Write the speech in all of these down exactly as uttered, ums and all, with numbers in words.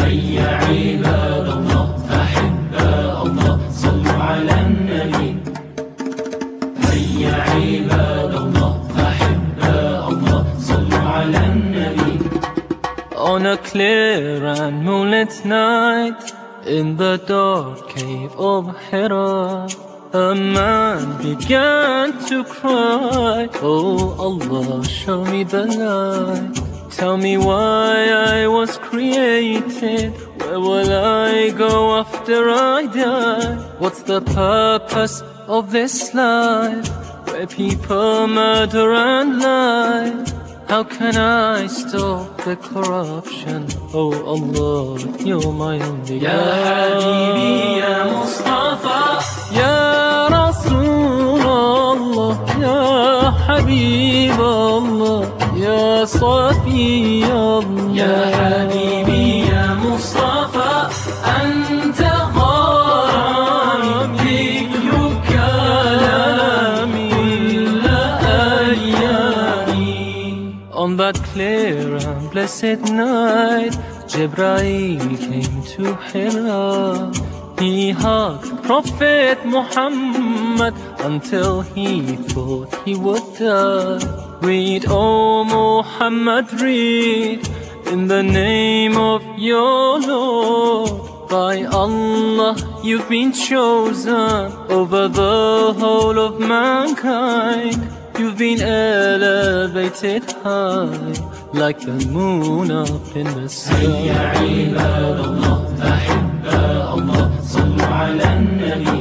هيا عباد الله أحباء الله صلوا على النبي. هيا عباد الله أحباء الله صلوا على النبي. On a clear and moonlit night, in the dark cave of Hira, a man began to cry, oh Allah, show me the light. Tell me why I was created. Where will I go after I die? What's the purpose of this life, where people murder and lie? How can I stop the corruption? Oh Allah, you're my only God. Ya Habibi, Ya Mustafa, Ya Rasulullah, Ya Habib Allah, Ya Safi Allah. Ya Habibi, Ya Mustafa, Anta gharami, dhikruka kalami kulla ayyami. On that clear and blessed night, Jibreel came to Hira. He hugged Prophet Muhammad until he thought he would die. Read, oh Muhammad, read, in the name of your Lord. By Allah, you've been chosen over the whole of mankind. You've been elevated high, like the moon up in the sky. هيا عباد الله أحباء الله صلوا على النبي.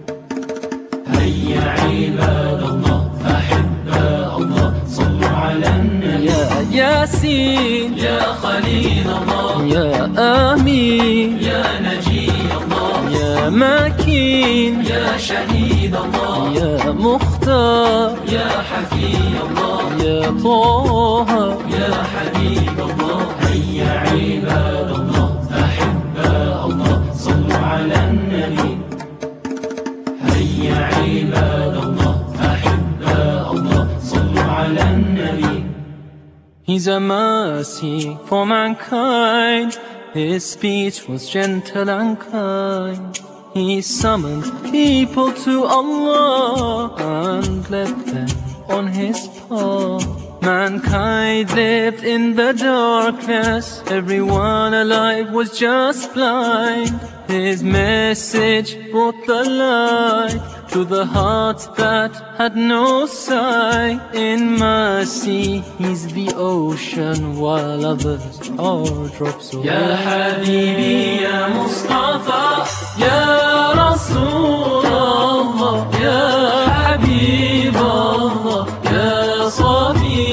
هيا عباد الله أحباء الله صلوا على النبي. يا ياسين يا خليل الله، يا آمين يا نجي الله، يا مكين يا شهيد الله، يا مختار يا حفي الله، يا طه يا حبيب الله. هيا عباد الله أحباء الله صلوا على النبي. هيا عباد الله أحباء الله صلوا على النبي. He's a mercy for mankind. His speech was gentle and kind. He summoned people to Allah and led them on his path. Mankind lived in the darkness, everyone alive was just blind. His message brought the light to the hearts that had no sight. In mercy, he's the ocean, while others are drops away. Ya Habibi, Ya Mustafa, Ya Rasulullah, Ya Habib Allah, Ya Safi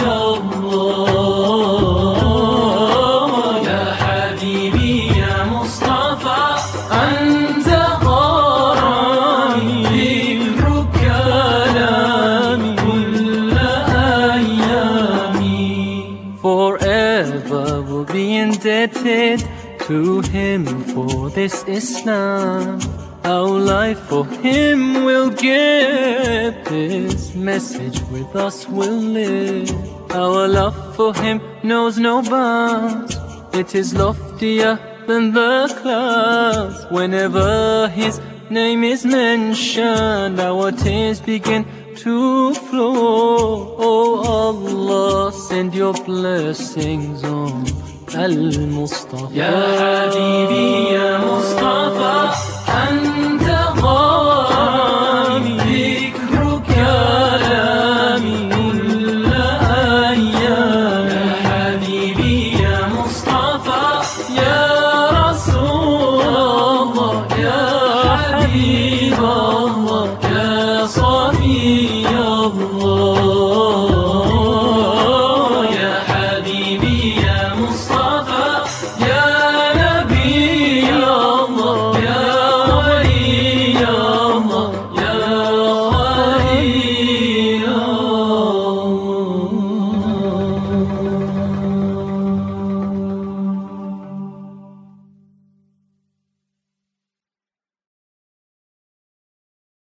Allah. Ya Habibi, Ya Mustafa, Anta gharami, dhikruka kalami kulla ayyami. Forever we'll be indebted to him for this Islam. Our life for him will give, his message with us will live. Our love for him knows no bounds, it is loftier than the clouds. Whenever his name is mentioned, our tears begin to flow. Oh Allah, send your blessings on Al-Mustafa. Ya Habibi,